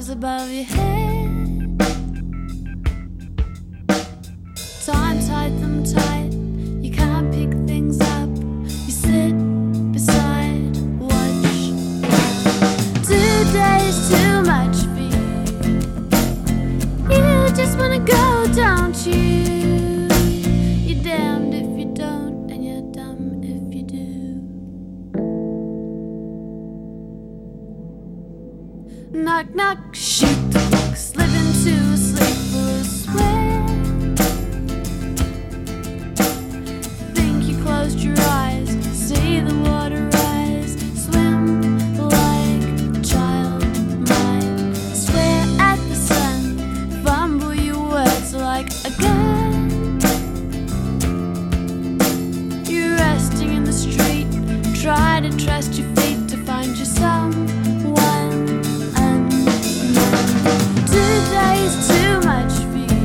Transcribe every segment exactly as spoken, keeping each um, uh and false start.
above your head. Time tied them tight, you can't pick things up. You sit beside, watch. Two days too much for you. You just wanna go, don't you? You're damned if you don't, and you're dumb if you do. Knock, knock, shoot the clock, slip into a sleep full of sweat. Think you closed your eyes, see the water rise. Swim like a child might. Swear at the sun, fumble your words like a gun. You're resting in the street, try to trust your feet to find you someone. Today's too much for you.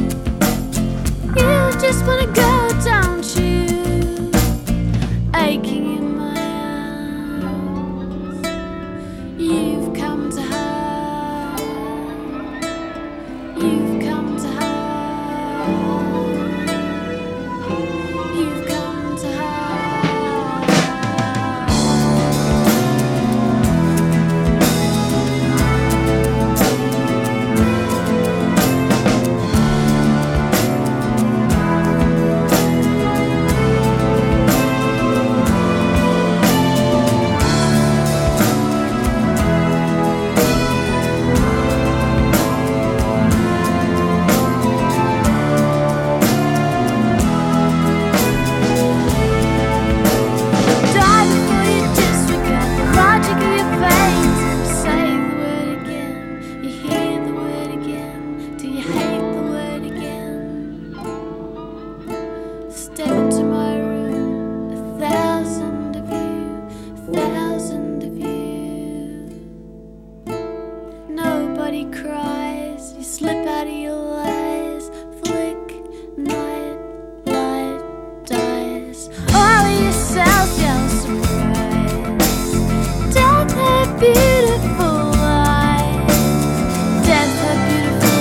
You just wanna go, don't you? Aching in my arms, you've come to her. You've come to her. You've come to her. Step into my room, a thousand of you, a thousand of you. Nobody cries, you slip out of your lies. Flick, night, light, dies. All of yourself, you're surprised. Death had beautiful eyes. Death had beautiful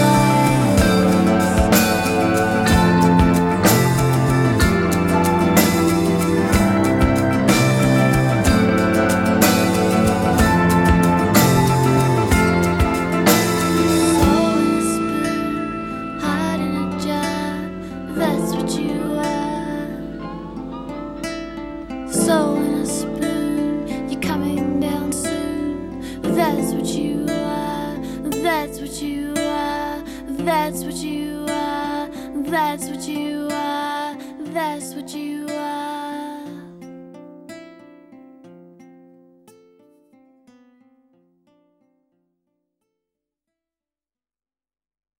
soul in a spoon, you're coming down soon. That's what you are, that's what you are, that's what you are, that's what you are, that's what you are.